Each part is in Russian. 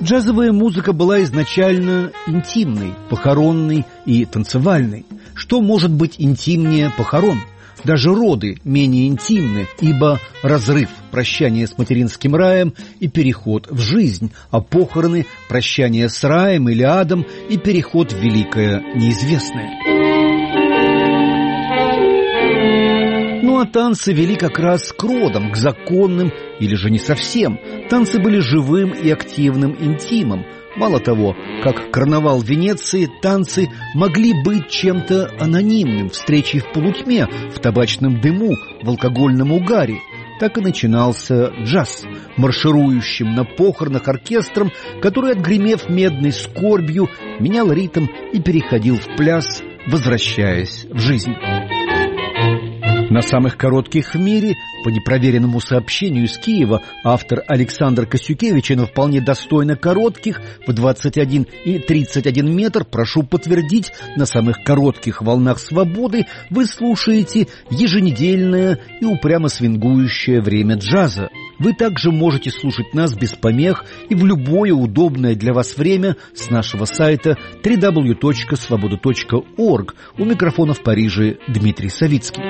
Джазовая музыка была изначально интимной, похоронной и танцевальной. Что может быть интимнее похорон? Даже роды менее интимны, ибо разрыв – прощание с материнским раем и переход в жизнь, а похороны – прощание с раем или адом и переход в великое неизвестное. Ну а танцы вели как раз к родам, к законным или же не совсем. Танцы были живым и активным интимом. Мало того, как карнавал в Венеции, танцы могли быть чем-то анонимным, встречей в полутьме, в табачном дыму, в алкогольном угаре. Так и начинался джаз, марширующим на похоронах оркестром, который, отгремев медной скорбью, менял ритм и переходил в пляс, возвращаясь в жизнь. На самых коротких в мире, по непроверенному сообщению из Киева, автор Александр Косюкевич, на вполне достойно коротких, в 21 и 31 метр, прошу подтвердить, на самых коротких волнах свободы вы слушаете еженедельное и упрямо свингующее время джаза. Вы также можете слушать нас без помех и в любое удобное для вас время с нашего сайта www.svoboda.org. У микрофона в Париже Дмитрий Савицкий.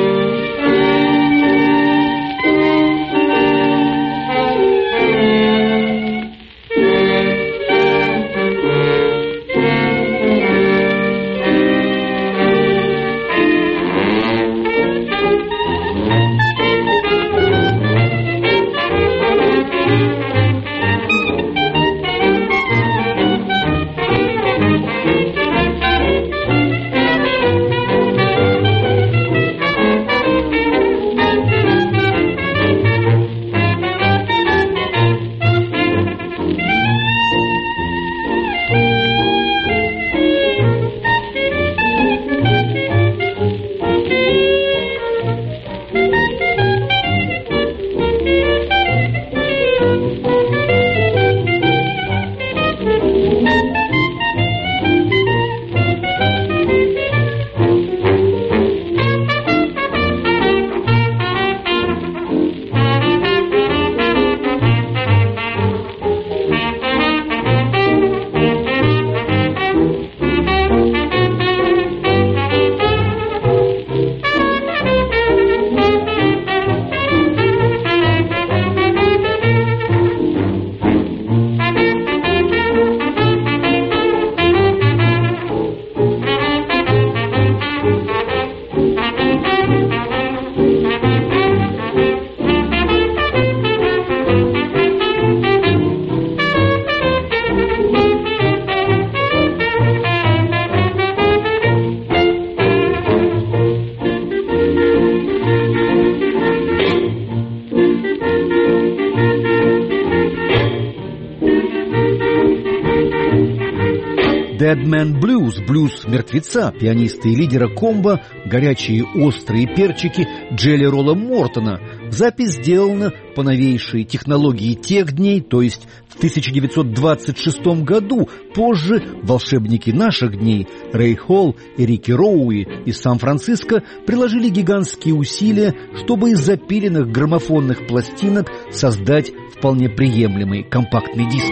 Dead Man Blues, блюз мертвеца, пианиста и лидера комбо, горячие острые перчики Джелли Ролла Мортона. Запись сделана по новейшей технологии тех дней, то есть в 1926 году. Позже волшебники наших дней Рэй Холл и Рики Роуи из Сан-Франциско приложили гигантские усилия, чтобы из запиленных граммофонных пластинок создать вполне приемлемый компактный диск.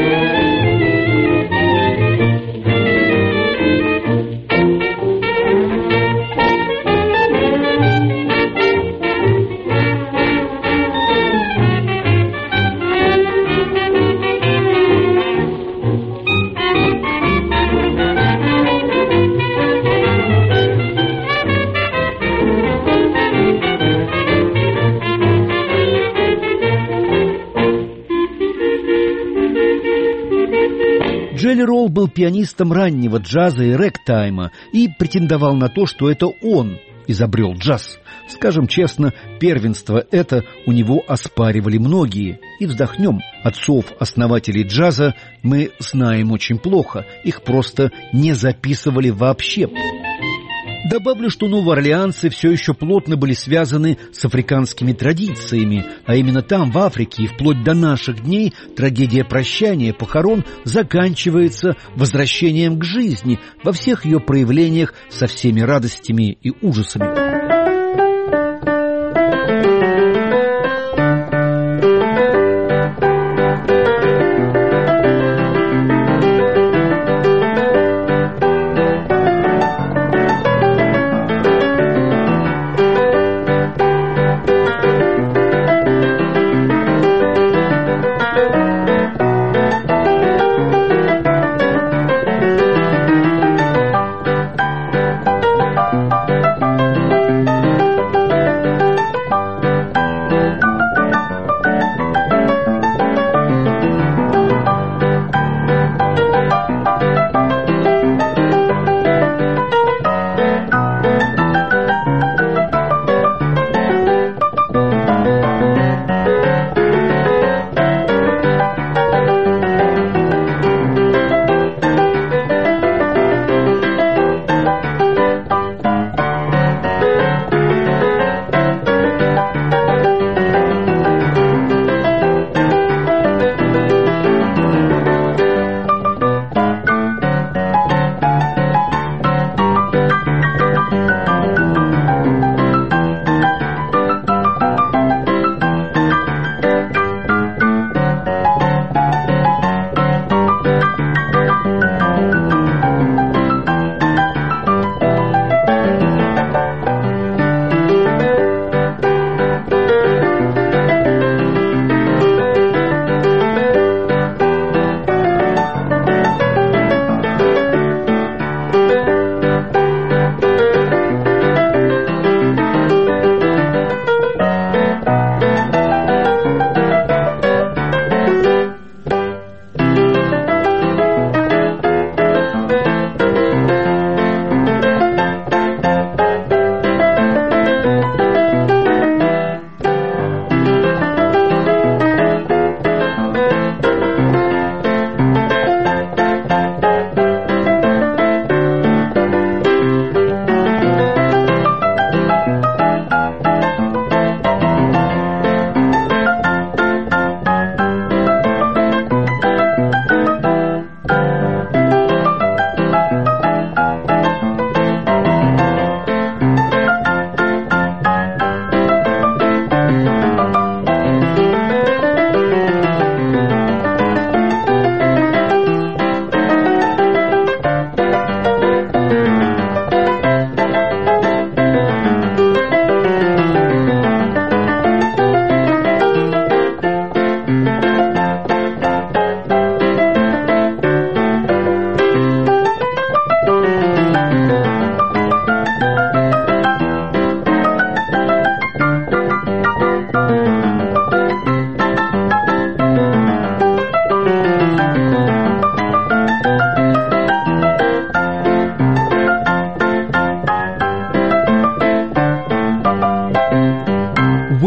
Джелли Ролл был пианистом раннего джаза и рэгтайма и претендовал на то, что это он изобрел джаз. Скажем честно, первенство это у него оспаривали многие. И вздохнем, отцов-основателей джаза мы знаем очень плохо, их просто не записывали вообще. Добавлю, что новоорлеанцы все еще плотно были связаны с африканскими традициями, а именно там, в Африке, и вплоть до наших дней, трагедия прощания, похорон заканчивается возвращением к жизни во всех ее проявлениях со всеми радостями и ужасами.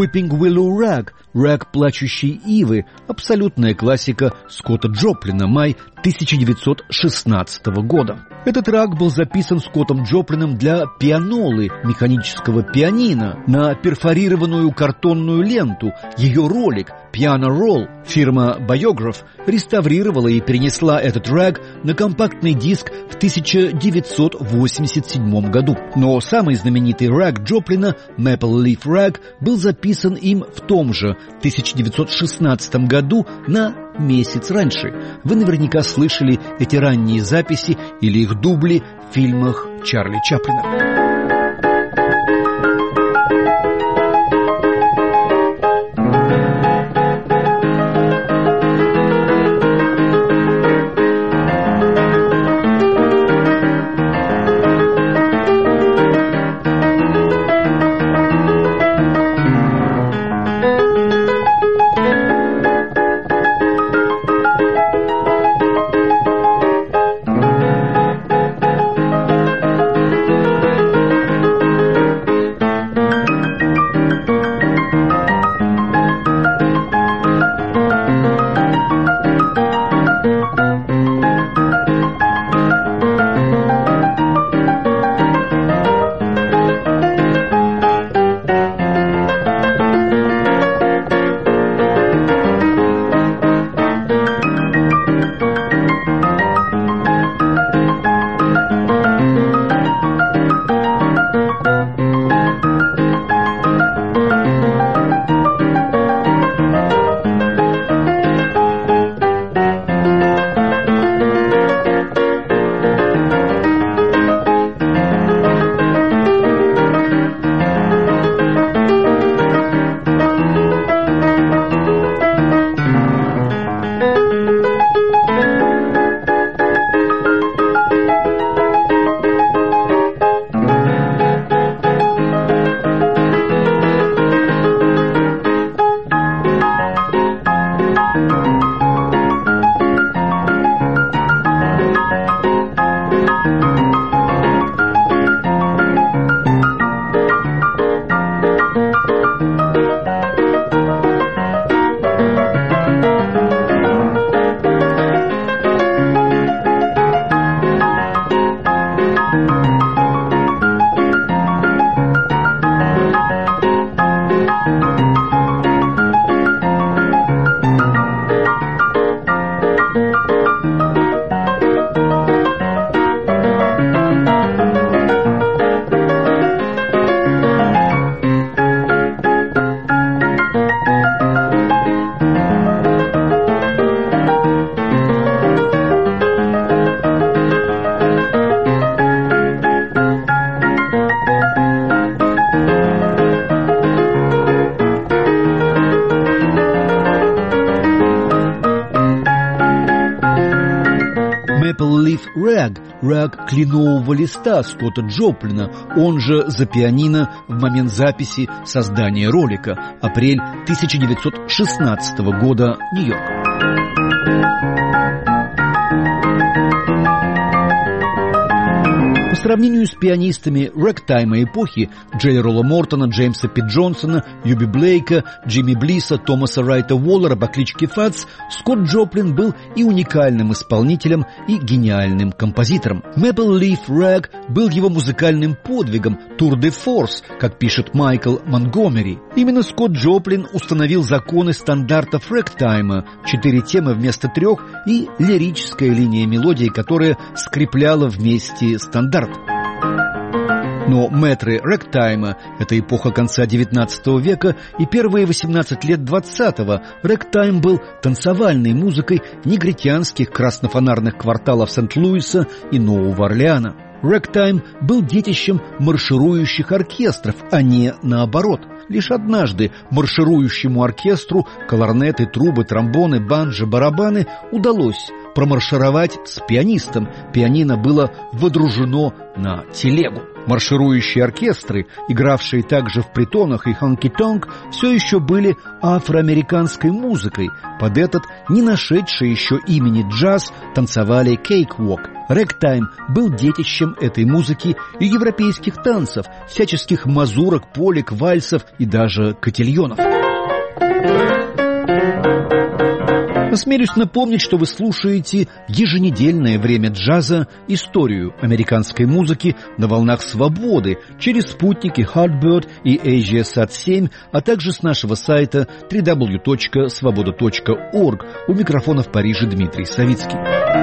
Weeping Willow Rag, рэг плачущей ивы, абсолютная классика Скотта Джоплина, май 1916 года. Этот трек был записан Скоттом Джоплином для пианолы, механического пианино, на перфорированную картонную ленту. Ее ролик Piano Roll фирма Biograph реставрировала и перенесла этот трек на компактный диск в 1987 году. Но самый знаменитый трек Джоплина, Maple Leaf Rag, был записан им в том же 1916 году на месяц раньше. Вы наверняка слышали эти ранние записи или их дубли в фильмах Чарли Чаплина. Рэг кленового листа Скотта Джоплина, он же за пианино в момент записи создания ролика, апрель 1916 года, Нью-Йорк. По сравнению с пианистами рэгтайма эпохи Джей Ролла Мортона, Джеймса Пит Джонсона, Юби Блейка, Джимми Блиса, Томаса Райта Уоллера по кличке Фатс, Скотт Джоплин был и уникальным исполнителем, и гениальным композитором. Maple Leaf Rag был его музыкальным подвигом, тур де форс, как пишет Майкл Монгомери. Именно Скотт Джоплин установил законы стандартов рэгтайма, 4 темы вместо 3 и лирическая линия мелодии, которая скрепляла вместе стандарт. Но мэтры рэгтайма — это эпоха конца XIX века и первые 18 лет XX. Рэгтайм был танцевальной музыкой негритянских краснофонарных кварталов Сент-Луиса и Нового Орлеана. Рэгтайм был детищем марширующих оркестров, а не наоборот. Лишь однажды марширующему оркестру кларнеты, трубы, тромбоны, банджо, барабаны удалось промаршировать с пианистом. Пианино было водружено на телегу. Марширующие оркестры, игравшие также в притонах и хонки-тонк, все еще были афроамериканской музыкой. Под этот, не нашедший еще имени джаз, танцевали кейк-вок. Рэгтайм был детищем этой музыки и европейских танцев, всяческих мазурок, полек, вальсов и даже котильонов. Осмелюсь напомнить, что вы слушаете еженедельное «Время джаза», историю американской музыки на волнах свободы через спутники Heartbird и AsiaSat-7, а также с нашего сайта www.svoboda.org. У микрофона в Париже Дмитрий Савицкий.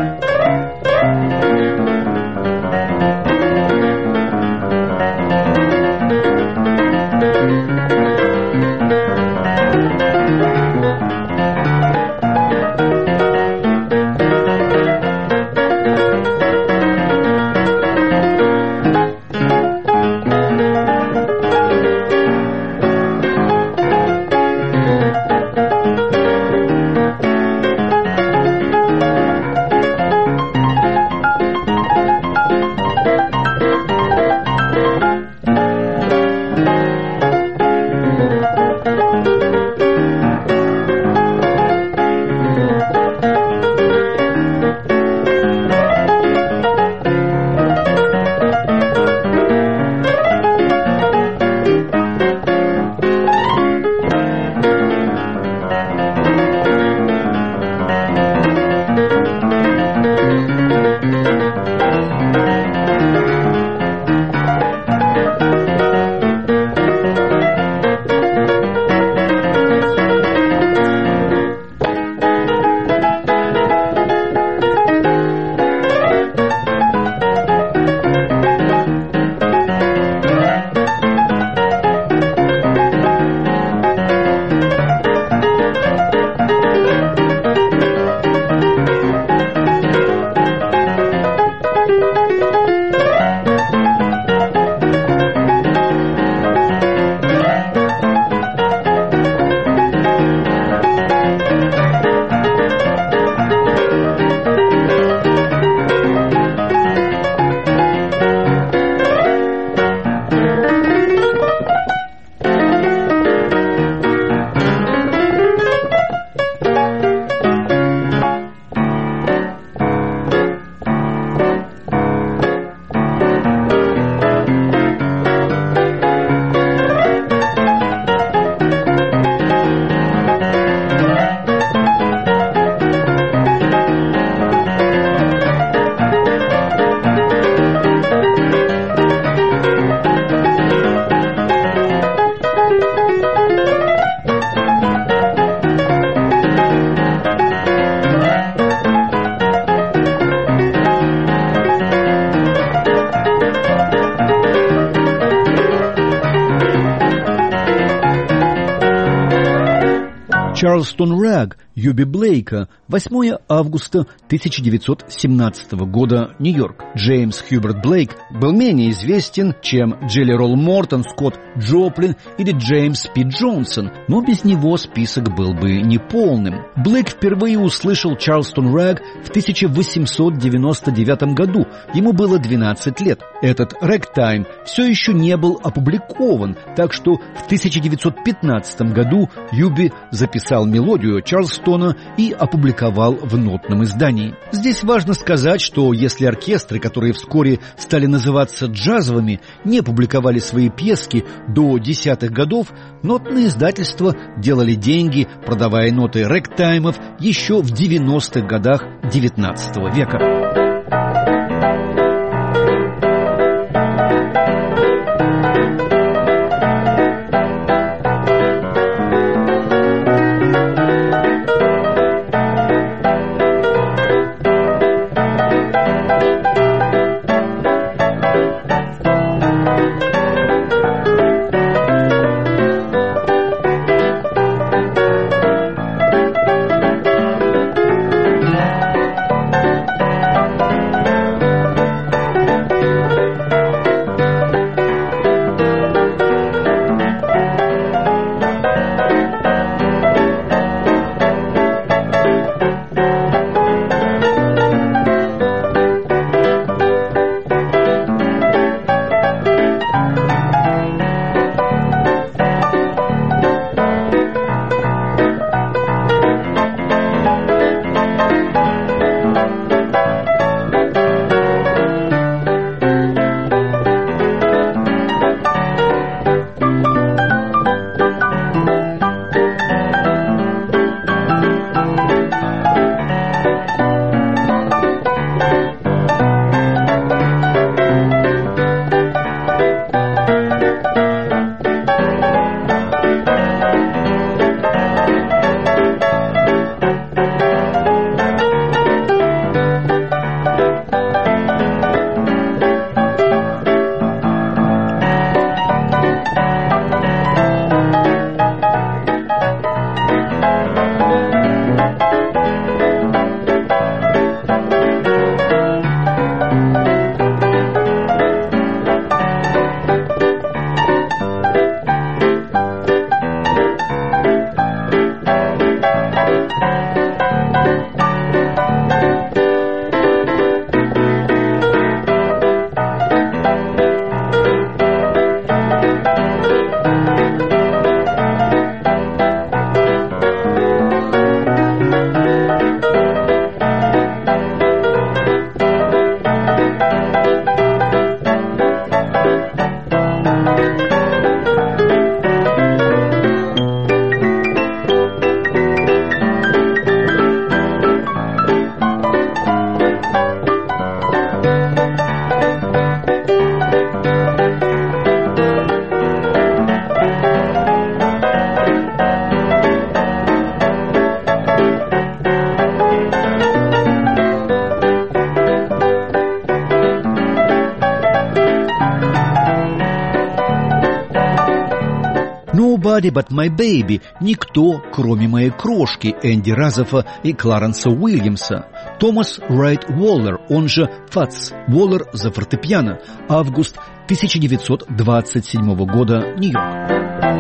Чарлстон Рэг Юби Блейка, 8 августа 1917 года, Нью-Йорк. Джеймс Хьюберт Блейк был менее известен, чем Джелли Ролл Мортон, Скотт Джоплин или Джеймс П. Джонсон, но без него список был бы неполным. Блейк впервые услышал Чарлстон Рэг в 1899 году, ему было 12 лет. Этот рэгтайм все еще не был опубликован, так что в 1915 году Юби записал мелодию Чарлстона и опубликовал в нотном издании. Здесь важно сказать, что если оркестры, которые вскоре стали называться джазовыми, не публиковали свои пьески до 10-х годов, нотные издательства делали деньги, продавая ноты рэгтаймов еще в 90-х годах XIX века. «Nobody but my baby» — «Никто, кроме моей крошки» Энди Разофа и Кларенса Уильямса. Томас Райт Уоллер, он же Фатс Уоллер за фортепиано. Август 1927 года, Нью-Йорк.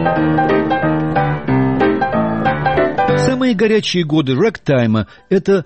Самые горячие годы рэгтайма – это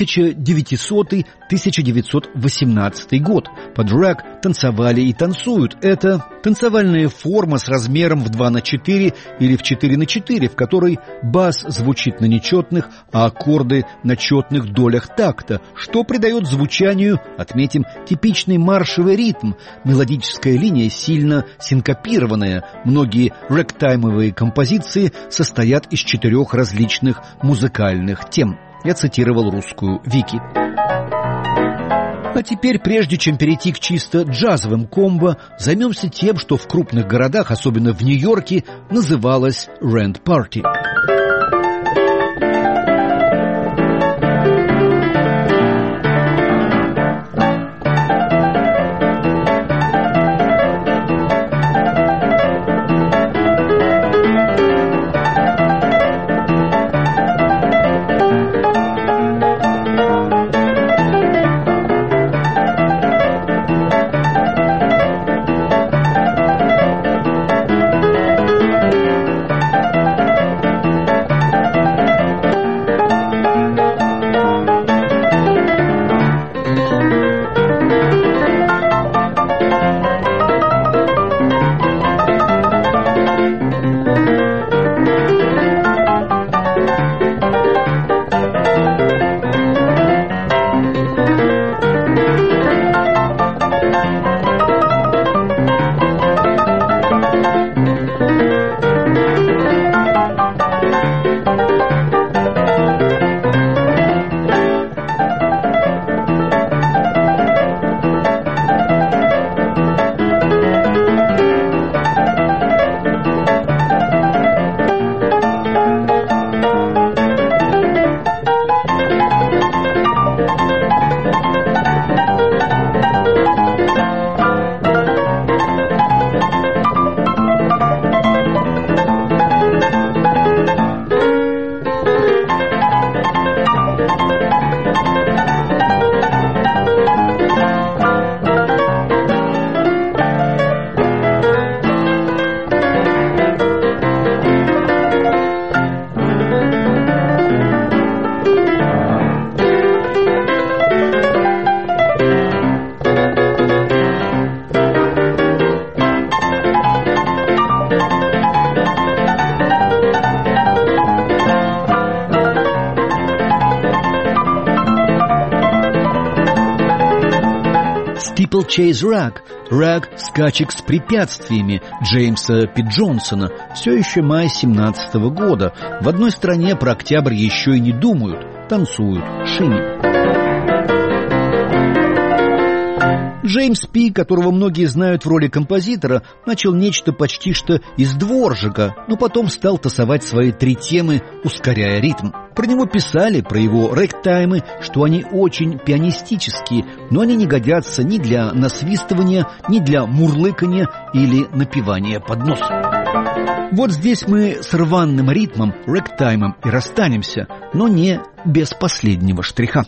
1900-1918 год. Под рэг танцевали и танцуют. Это танцевальная форма с размером в 2/4 или в 4/4, в которой бас звучит на нечетных, а аккорды на четных долях такта, что придает звучанию, отметим, типичный маршевый ритм. Мелодическая линия сильно синкопированная. Многие рэгтаймовые композиции состоят из 4 различных музыкальных тем. Я цитировал русскую Вики. А теперь, прежде чем перейти к чисто джазовым комбо, займемся тем, что в крупных городах, особенно в Нью-Йорке, называлось «Rent Party». Steeplechase Rag, раг скачек с препятствиями Джеймса Пи Джонсона. Все еще май 17 года. В одной стране про октябрь еще и не думают. Танцуют шими. Джеймс Пи, которого многие знают в роли композитора, начал нечто почти что из дворжика, но потом стал тасовать свои 3 темы, ускоряя ритм. Про него писали, про его рэгтаймы, что они очень пианистические, но они не годятся ни для насвистывания, ни для мурлыкания или напевания под нос. Вот здесь мы с рваным ритмом, рэгтаймом и расстанемся, но не без последнего штриха.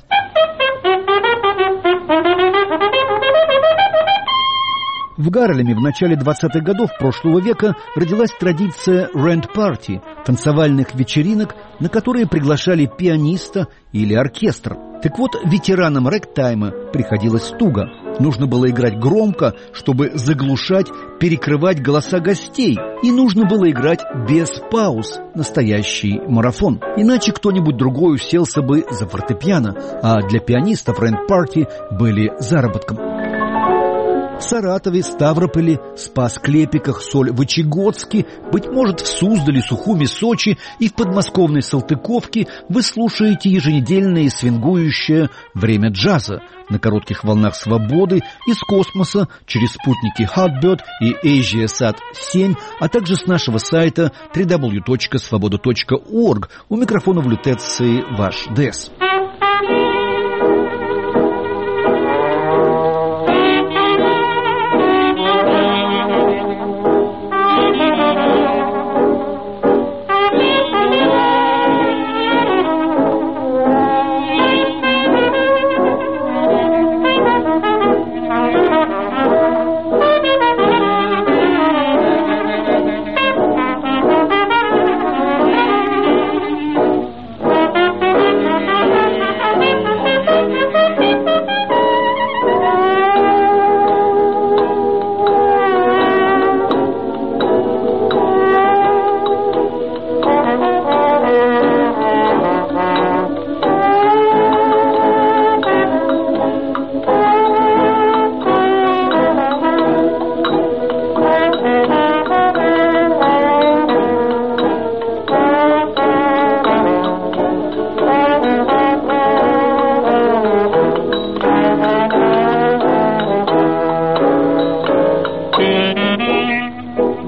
В Гарлеме в начале 20-х годов прошлого века родилась традиция Rent Party – танцевальных вечеринок, на которые приглашали пианиста или оркестр. Так вот, ветеранам рэгтайма приходилось туго. Нужно было играть громко, чтобы заглушать, перекрывать голоса гостей. И нужно было играть без пауз, настоящий марафон. Иначе кто-нибудь другой уселся бы за фортепиано, а для пианистов Rent Party были заработком. В Саратове, Ставрополе, Спас-Клепиках, Сольвычегодске, быть может, в Суздале, Сухуми, Сочи и в подмосковной Салтыковке вы слушаете еженедельное свингующее «Время джаза» на коротких волнах свободы из космоса через спутники Hotbird и AsiaSat-7, а также с нашего сайта www.svoboda.org. У микрофона в лютеции ваш ДЭС.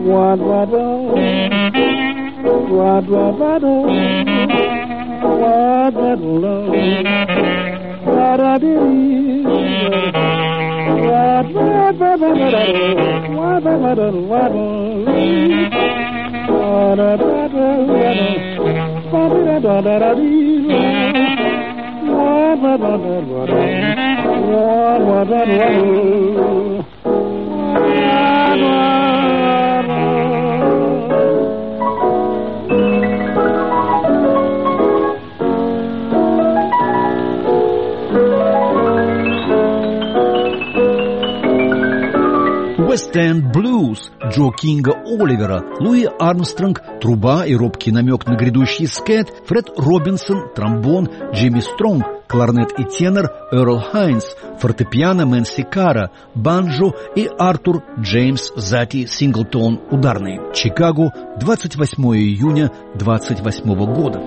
West-End Blues Джо Кинга Оливера, Луи Армстронг, труба и робкий намек на грядущий скет, Фред Робинсон, тромбон, Джимми Стронг, кларнет и тенор Эрл Хайнс, фортепиано Мэнси Кара, банджо и Артур Джеймс Зати Синглтон ударные. Чикаго, 28 июня 28 года.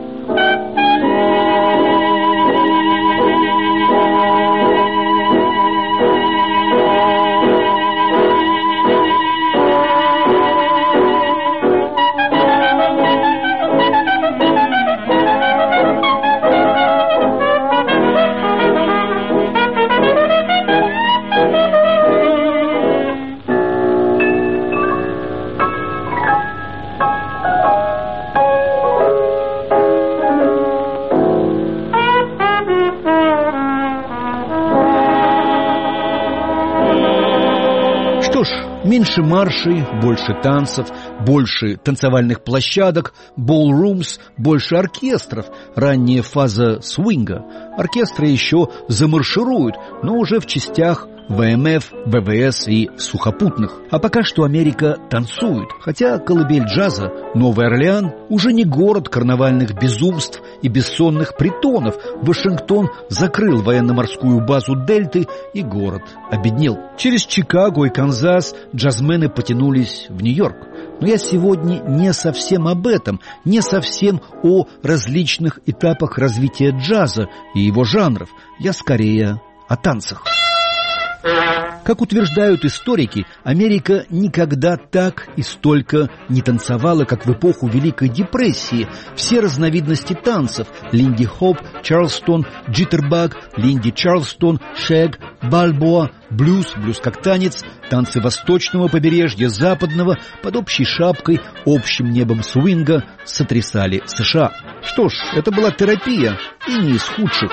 Меньше маршей, больше танцев, больше танцевальных площадок, ballrooms, больше оркестров, ранняя фаза свинга. Оркестры еще замаршируют, но уже в частях ВМФ, ВВС и сухопутных. А пока что Америка танцует, хотя колыбель джаза, Новый Орлеан, уже не город карнавальных безумств и бессонных притонов. Вашингтон закрыл военно-морскую базу Дельты, и город обеднел. Через Чикаго и Канзас джазмены потянулись в Нью-Йорк. Но я сегодня не совсем об этом, не совсем о различных этапах развития джаза и его жанров. Я скорее о танцах. Как утверждают историки, Америка никогда так и столько не танцевала, как в эпоху Великой депрессии. Все разновидности танцев – линди хоп, чарльстон, джиттербаг, линди чарльстон, шэг, бальбоа, блюз, блюз как танец, танцы восточного побережья, западного, под общей шапкой, общим небом свинга сотрясали США. Что ж, это была терапия, и не из худших.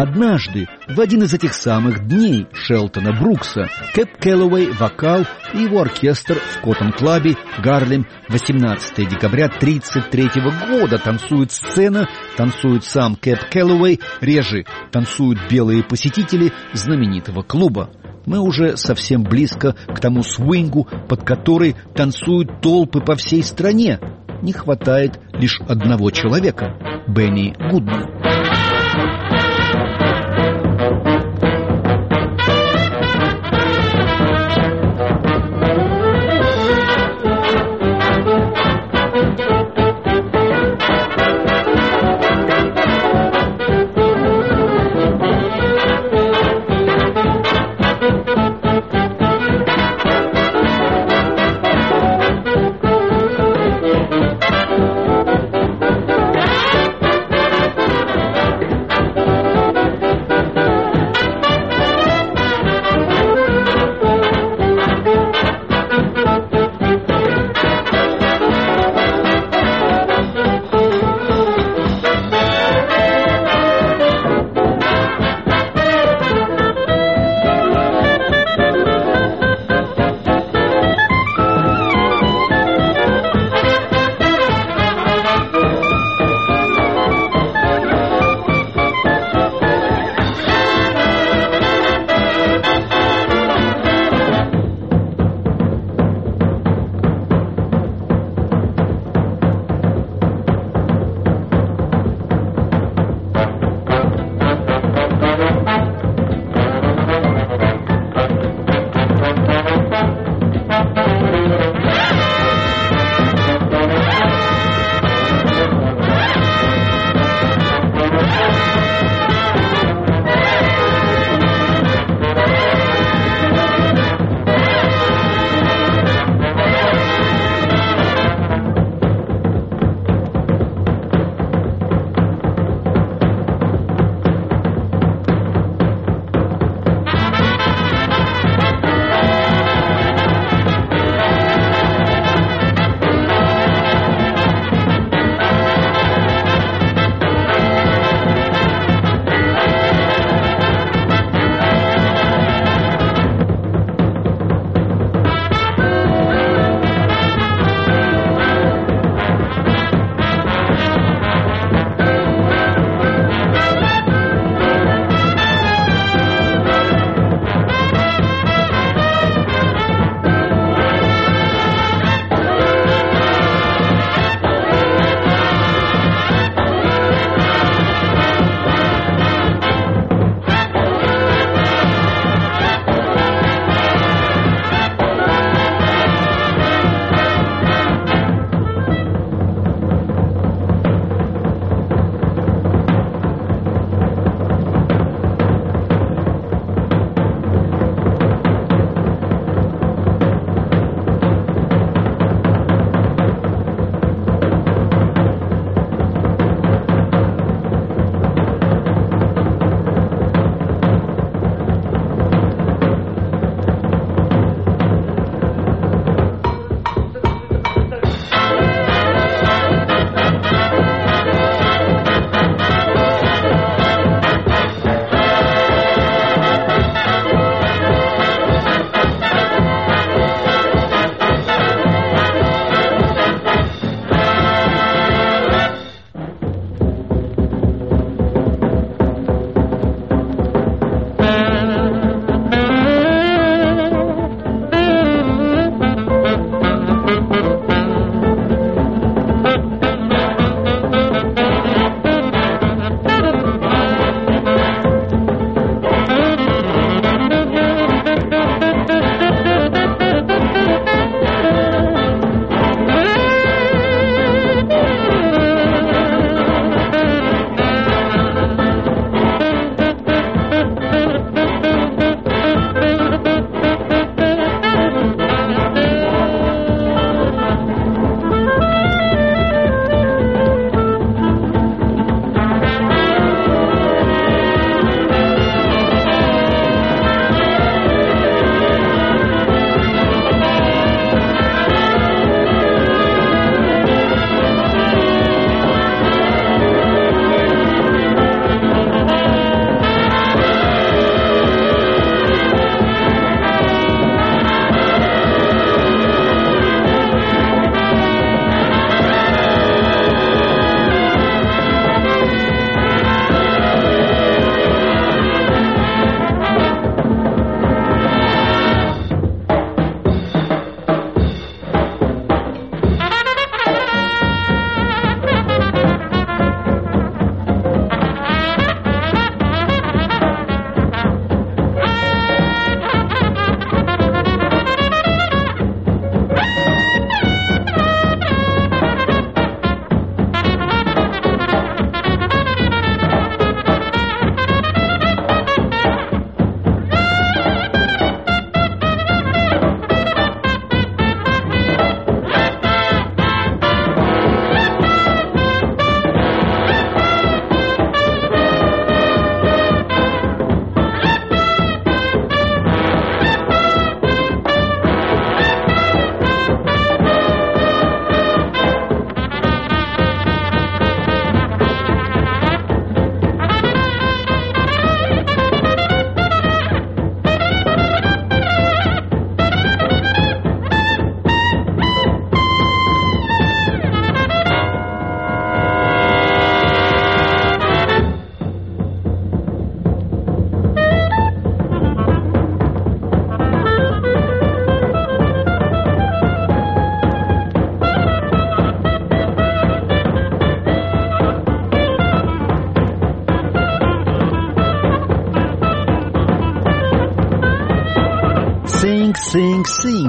Однажды, в один из этих самых дней Шелтона Брукса, Кэп Кэллоуэй, вокал и его оркестр в Коттон-клабе Гарлем, 18 декабря 1933 года. Танцует сцена, танцует сам Кэп Кэллоуэй, реже танцуют белые посетители знаменитого клуба. Мы уже совсем близко к тому свингу, под который танцуют толпы по всей стране. Не хватает лишь одного человека — Бенни Гудмана.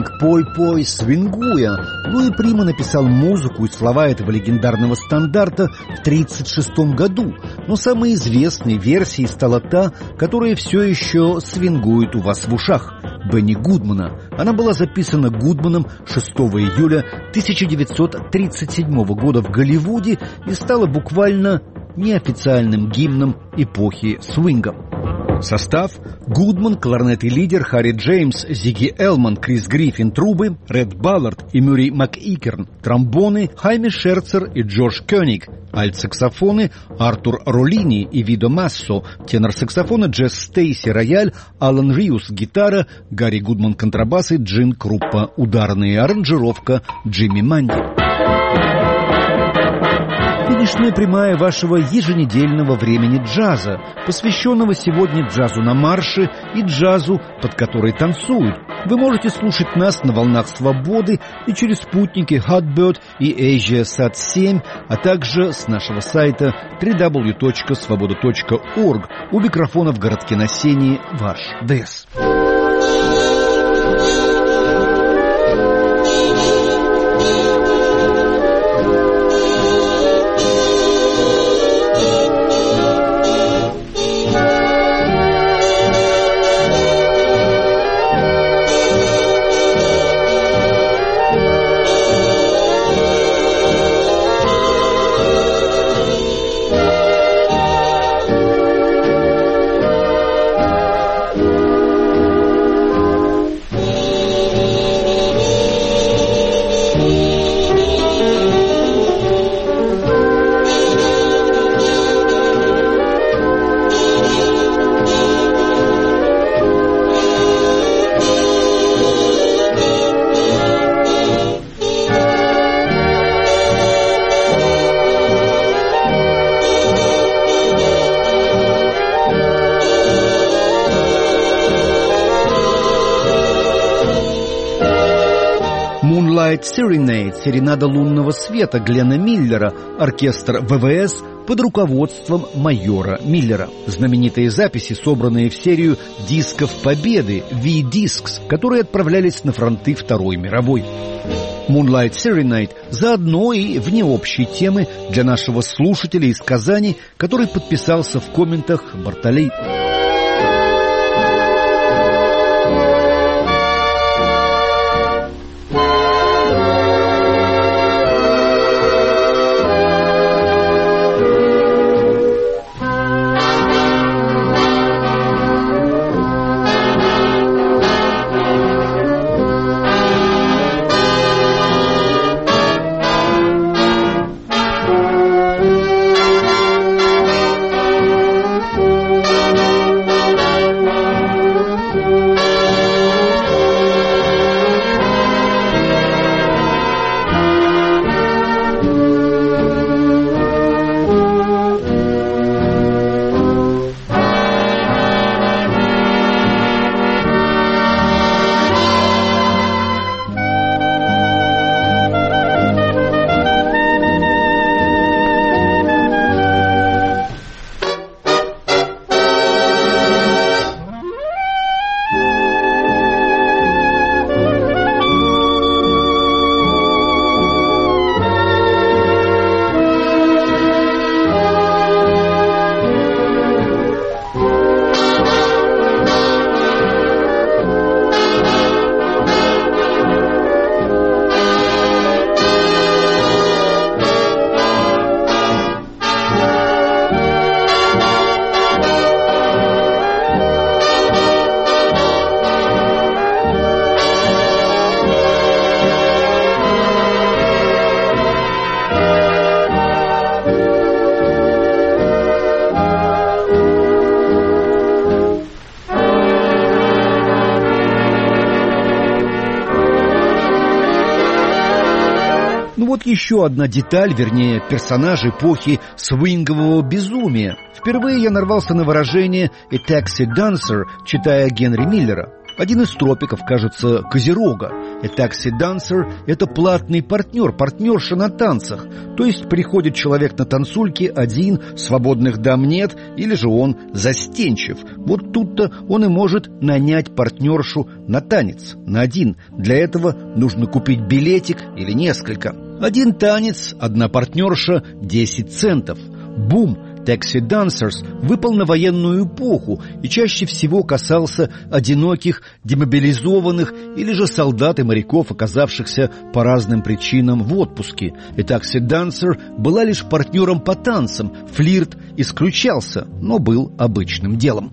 «Свинг, пой-пой, свингуя». Луи Прима написал музыку и слова этого легендарного стандарта в 1936 году, но самой известной версией стала та, которая все еще свингует у вас в ушах — Бенни Гудмана. Она была записана Гудманом 6 июля 1937 года в Голливуде и стала буквально неофициальным гимном эпохи свинга. Состав: Гудман, кларнет и лидер, Харри Джеймс, Зигги Элман, Крис Гриффин, трубы, Ред Баллард и Мюррей МакИкерн, тромбоны, Хайме Шерцер и Джордж Кёник, альт-саксофоны, Артур Роллини и Видо Массо, тенор-саксофоны, Джесс Стейси, рояль, Алан Риус, гитара, Гарри Гудман, контрабас и Джин Круппа, ударные, аранжировка Джимми Манди. Финишная прямая вашего еженедельного времени джаза, посвященного сегодня джазу на марше и джазу, под который танцуют. Вы можете слушать нас на волнах Свободы и через спутники Hotbird и AsiaSat-7, а также с нашего сайта www.svoboda.org. У микрофона в городке на Сене ваш ДЭС. Moonlight Serenade, серенада лунного света Гленна Миллера, оркестр ВВС под руководством майора Миллера. Знаменитые записи, собранные в серию дисков Победы V-Discs, которые отправлялись на фронты Второй мировой. Moonlight Serenade заодно и вне общей темы для нашего слушателя из Казани, который подписался в комментах Бартолей. Вот еще одна деталь, вернее, персонаж эпохи свингового безумия. Впервые я нарвался на выражение «a taxi dancer», читая Генри Миллера. Один из тропиков, кажется, Козерога. A taxi dancer – это платный партнер, партнерша на танцах. То есть приходит человек на танцульки один, свободных дам нет, или же он застенчив. Вот тут-то он и может нанять партнершу на танец, на один. Для этого нужно купить билетик или несколько. Один танец, одна партнерша – 10 центов. Бум! Taxi Dancers выпал на военную эпоху и чаще всего касался одиноких, демобилизованных или же солдат и моряков, оказавшихся по разным причинам в отпуске. И Taxi Dancer была лишь партнером по танцам, флирт исключался, но был обычным делом.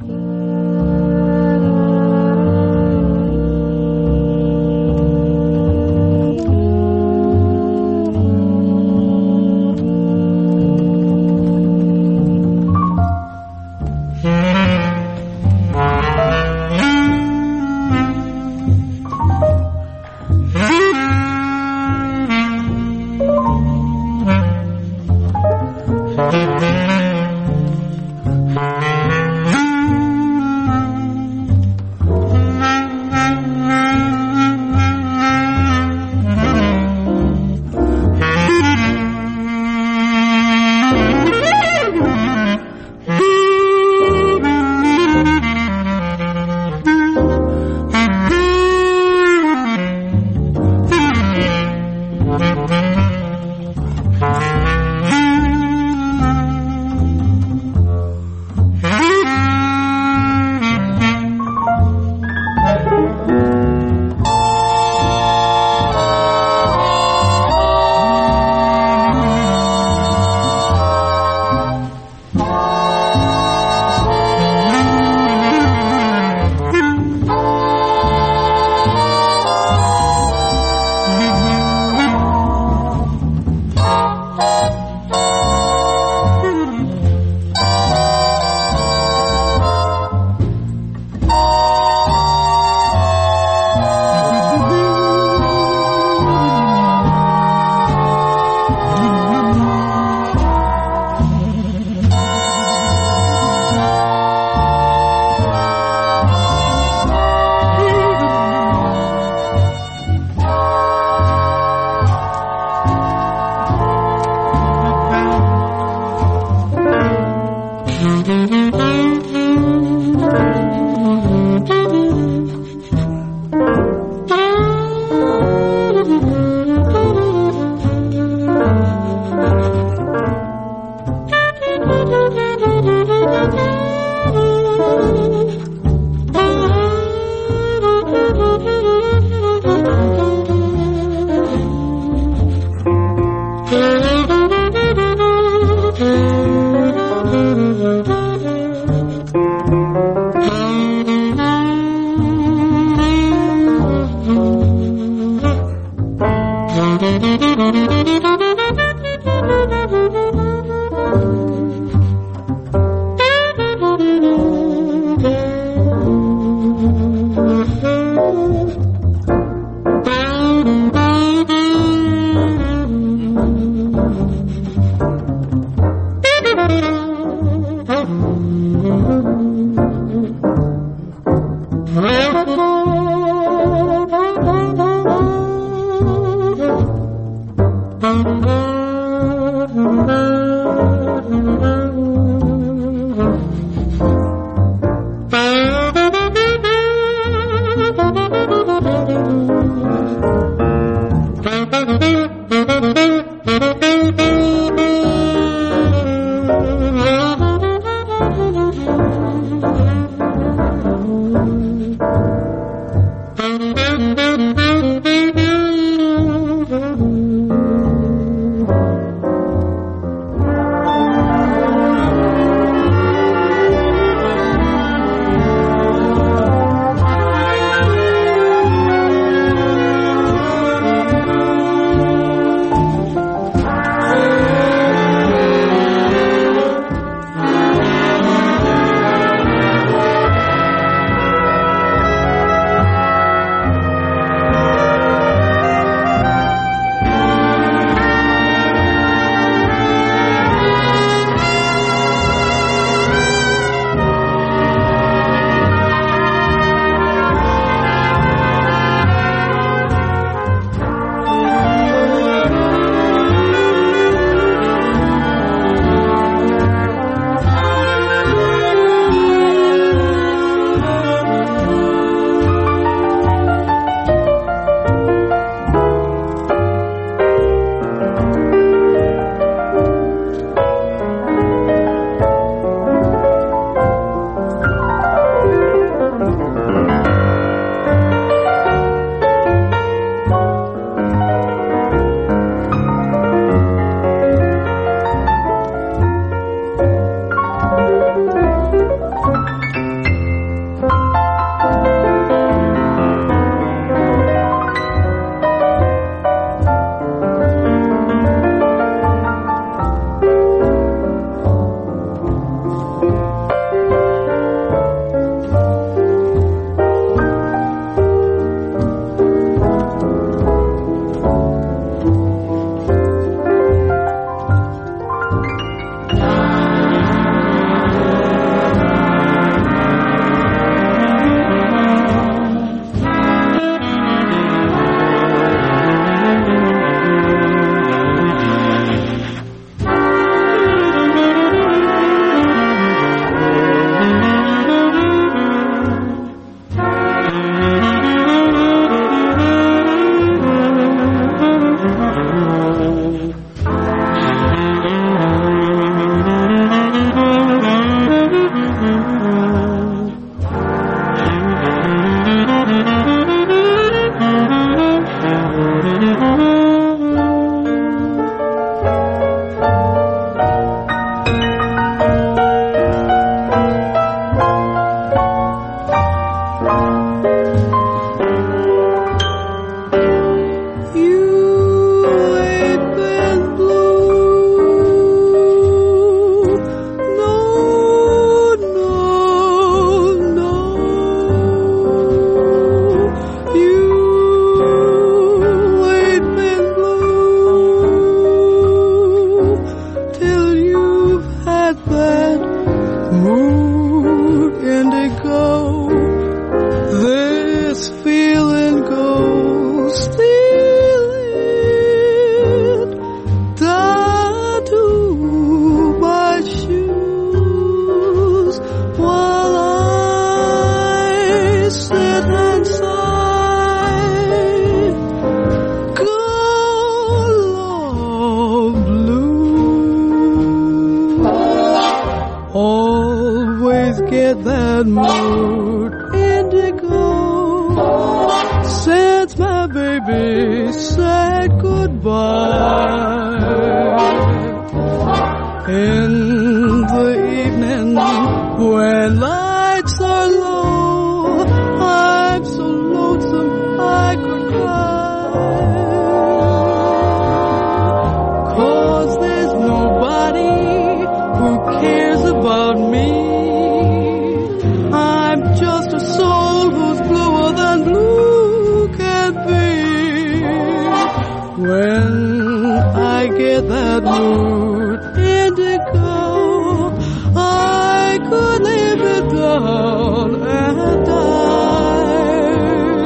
when I get that mood indigo, I could leave it down and die.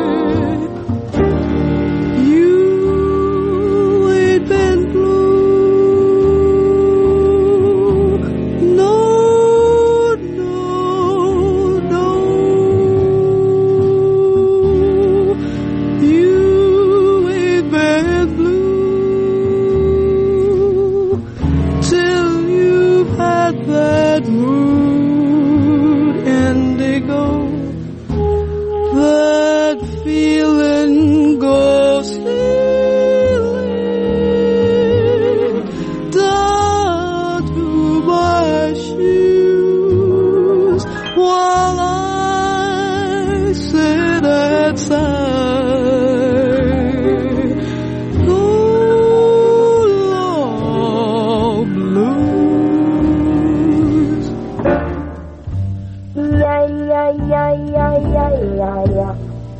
You ain't been blue, no, no, no. You ain't been blue till you've had that mood indigo. That feeling goes stealing down to my shoes while I sit and sigh. Go long blues. Yeah, yeah, yeah, yeah, yeah, yeah, yeah.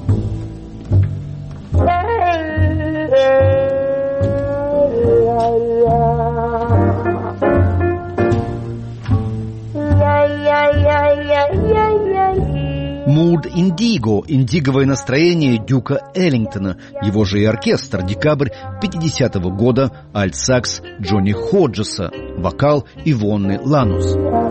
«Муд Индиго» — индиговое настроение Дюка Эллингтона, его же и оркестр, декабрь 50-го года, альт-сакс Джонни Ходжеса, вокал Ивонны Ланус.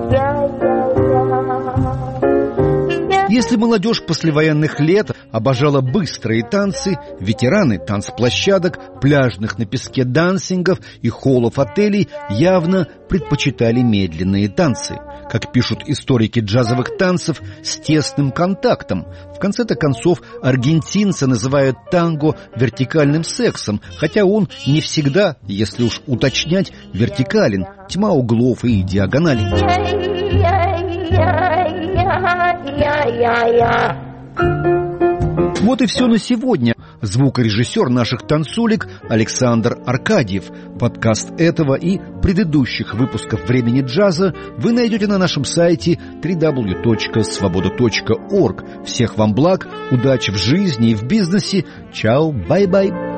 Если молодежь послевоенных лет обожала быстрые танцы, ветераны танцплощадок, пляжных на песке дансингов и холлов отелей явно предпочитали медленные танцы, как пишут историки джазовых танцев, с тесным контактом. В конце-то концов, аргентинцы называют танго вертикальным сексом, хотя он не всегда, если уж уточнять, вертикален, тьма углов и диагоналей. Вот и все на сегодня. Звукорежиссер наших танцулек Александр Аркадьев. Подкаст этого и предыдущих выпусков «Времени джаза» вы найдете на нашем сайте www.svoboda.org. Всех вам благ, удачи в жизни и в бизнесе. Чао, бай-бай.